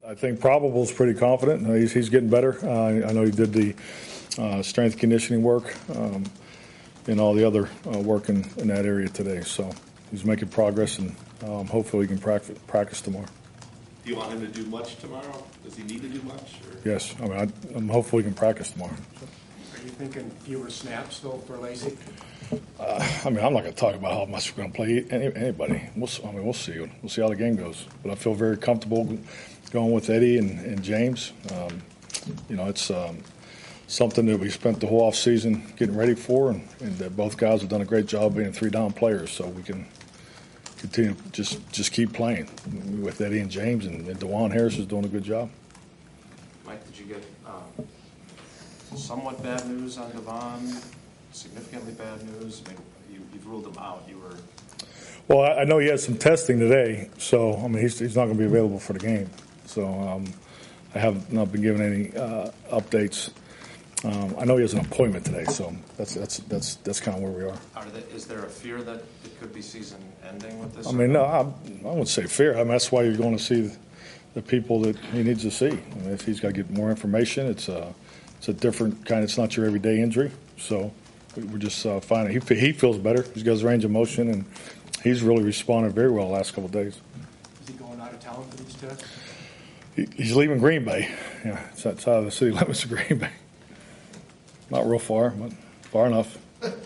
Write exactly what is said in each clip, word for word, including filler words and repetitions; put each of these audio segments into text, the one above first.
I think Probable's pretty confident. He's, he's getting better. Uh, I know he did the uh, strength conditioning work um, and all the other uh, work in, in that area today. So he's making progress, and um, hopefully he can practice, practice tomorrow. Do you want him to do much tomorrow? Does he need to do much? Or? Yes. I mean, I, I'm hopefully he can practice tomorrow. Are you thinking fewer snaps, though, for Lacey? Uh, I mean, I'm not going to talk about how much we're going to play any, anybody. We'll, I mean, we'll see. We'll see how the game goes. But I feel very comfortable going with Eddie and, and James. Um, you know, it's um, something that we spent the whole offseason getting ready for, and, and that both guys have done a great job being three-down players, so we can continue to just, just keep playing with Eddie and James, and, and DeJuan Harris is doing a good job. Mike, did you get um, somewhat bad news on Devon? Significantly bad news? I mean, you, you've ruled him out. You were. Well, I, I know he had some testing today, so I mean he's, he's not going to be available for the game. So um, I have not been given any uh, updates. Um, I know he has an appointment today, so that's that's that's that's kind of where we are. Are they, is there a fear that it could be season ending with this? I mean, no, I, I wouldn't say fear. I mean, that's why you're going to see the, the people that he needs to see. I mean, if he's got to get more information, it's a it's a different kind. It's not your everyday injury, so. We're just uh, finding he he feels better. He's got his range of motion, and he's really responded very well the last couple of days. Is he going out of town for these tests? He, he's leaving Green Bay. Yeah, it's outside of the city limits of Green Bay. Not real far, but far enough.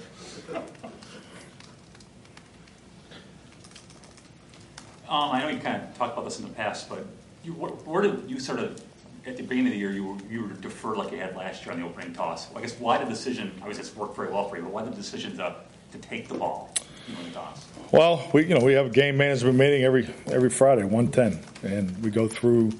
Um, I know you kind of talked about this in the past, but you, where, where did you sort of, at the beginning of the year, you were, you were deferred like you had last year on the opening toss. Well, I guess why the decision, obviously it's worked very well for you, but why the decision to, to take the ball in the toss? Well, we you know we have a game management meeting every every Friday, one ten, and we go through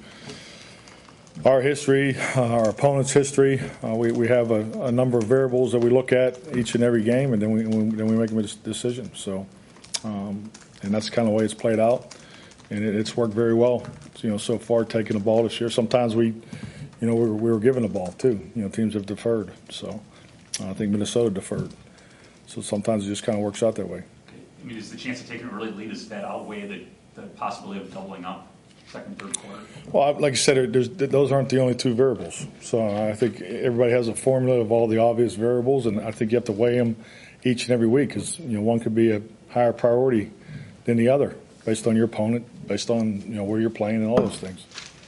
our history, uh, our opponent's history. Uh, we, we have a, a number of variables that we look at each and every game, and then we, we then we make a decision. So, um, and that's kind of the way it's played out. And it, it's worked very well, you know, so far taking the ball this year. Sometimes we, you know, we were, we were given the ball too. You know, teams have deferred. So uh, I think Minnesota deferred. So sometimes it just kind of works out that way. I mean, is the chance of taking an early lead, does that outweigh the, the possibility of doubling up second, third quarter? Well, like I said, there's, those aren't the only two variables. So I think everybody has a formula of all the obvious variables, and I think you have to weigh them each and every week because, you know, one could be a higher priority than the other, based on your opponent, based on, you know, where you're playing and all those things.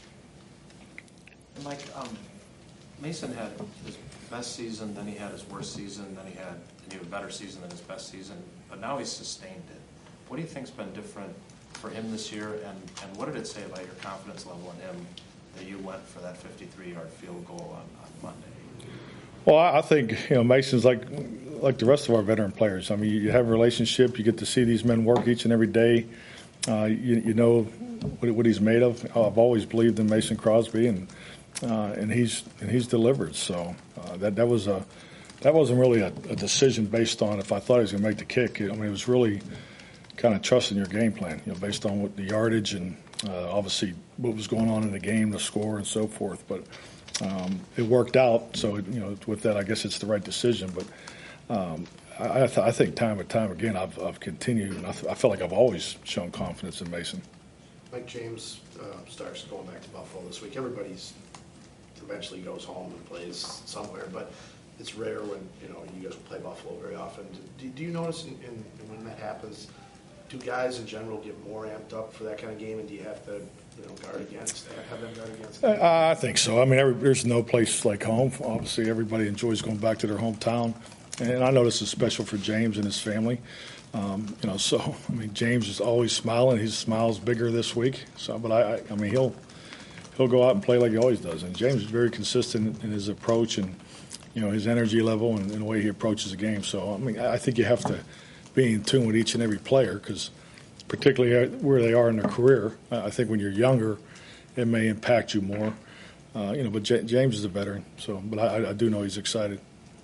Mike, um, Mason had his best season, then he had his worst season, then he had an even better season than his best season, but now he's sustained it. What do you think's been different for him this year, and, and what did it say about your confidence level in him that you went for that fifty-three-yard field goal on, on Monday? Well, I think, you know, Mason's like like the rest of our veteran players. I mean, you have a relationship. You get to see these men work each and every day. Uh, you, you know what, what he's made of. I've always believed in Mason Crosby, and uh, and he's and he's delivered. So uh, that that was a that wasn't really a, a decision based on if I thought he was going to make the kick. I mean, it was really kind of trusting your game plan, you know, based on what the yardage and uh, obviously what was going on in the game, the score, and so forth. But um, it worked out. So it, you know, with that, I guess it's the right decision. But um, I, I, th- I think time and time again, I've, I've continued, and I, th- I feel like I've always shown confidence in Mason. Mike James uh, starts going back to Buffalo this week. Everybody's eventually goes home and plays somewhere, but it's rare when, you know, you guys play Buffalo very often. Do, do you notice in, in, when that happens, do guys in general get more amped up for that kind of game, and do you have to, you know, guard against, have them guard against? Uh, I think so. I mean, every, there's no place like home. Obviously, everybody enjoys going back to their hometown. And I know this is special for James and his family. Um, you know, so, I mean, James is always smiling. His smile's bigger this week. So, but I, I, I mean, he'll he'll go out and play like he always does. And James is very consistent in his approach and, you know, his energy level and, and the way he approaches the game. So, I mean, I think you have to be in tune with each and every player because particularly where they are in their career, I think when you're younger, it may impact you more. Uh, you know, but J- James is a veteran. So, but I, I do know he's excited.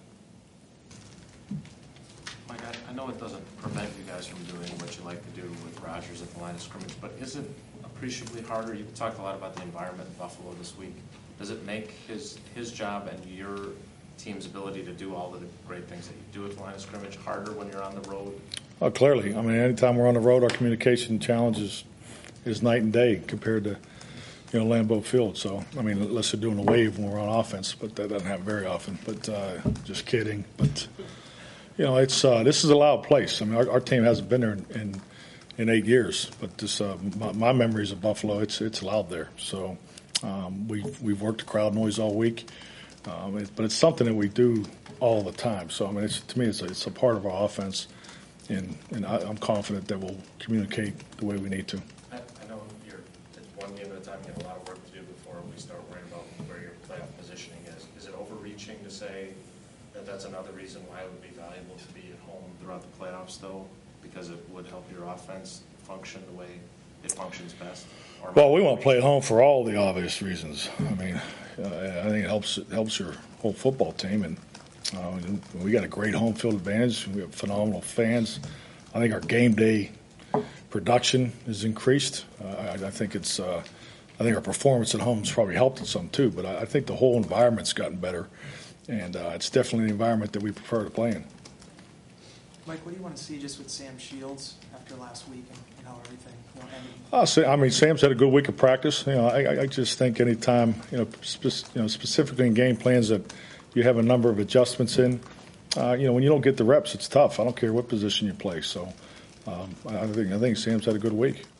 Mike, I, I know it doesn't prevent you guys from doing what you like to do with Rodgers at the line of scrimmage, but is it appreciably harder? You talked a lot about the environment in Buffalo this week. Does it make his his job and your team's ability to do all the great things that you do at the line of scrimmage harder when you're on the road? Oh, clearly. I mean, anytime we're on the road, our communication challenge is, is night and day compared to you know, Lambeau Field. So, I mean, unless they're doing a wave when we're on offense, but that doesn't happen very often. But uh, just kidding. But, you know, it's uh, this is a loud place. I mean, our, our team hasn't been there in, in, in eight years. But this, uh, my, my memories of Buffalo, it's it's loud there. So um, we've, we've worked the crowd noise all week. Um, it, but it's something that we do all the time. So, I mean, it's, to me, it's a, it's a part of our offense. And, and I, I'm confident that we'll communicate the way we need to. I, I know you're, it's one game at a time, you have a lot of work to do before we start worrying about where your playoff positioning is. Is it overreaching to say that that's another reason why it would be valuable to be at home throughout the playoffs, though? Because it would help your offense function the way it functions best? Or Well, we want to play at home for all the obvious reasons. I mean, uh, I think it helps, it helps your whole football team. And uh, we got a great home field advantage. We have phenomenal fans. I think our game day production has increased. Uh, I, I think it's. Uh, I think our performance at home has probably helped it some too. But I, I think the whole environment's gotten better, and uh, it's definitely the environment that we prefer to play in. Mike, what do you want to see just with Sam Shields after last week and, and how everything you know, ended? Uh, so, I mean, Sam's had a good week of practice. You know, I, I just think anytime, you know, spe- you know, specifically in game plans that you have a number of adjustments in, uh, you know, when you don't get the reps, it's tough. I don't care what position you play. So, um, I think I think Sam's had a good week.